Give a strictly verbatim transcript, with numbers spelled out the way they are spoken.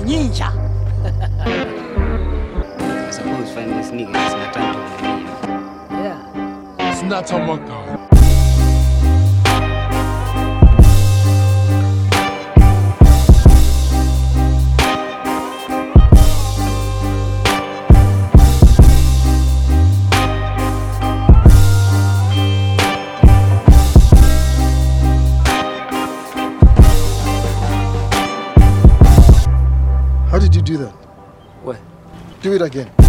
ninja. I suppose find this nigga is not time to leave. Yeah. It's not on my God. How did you do that? What? Do it again.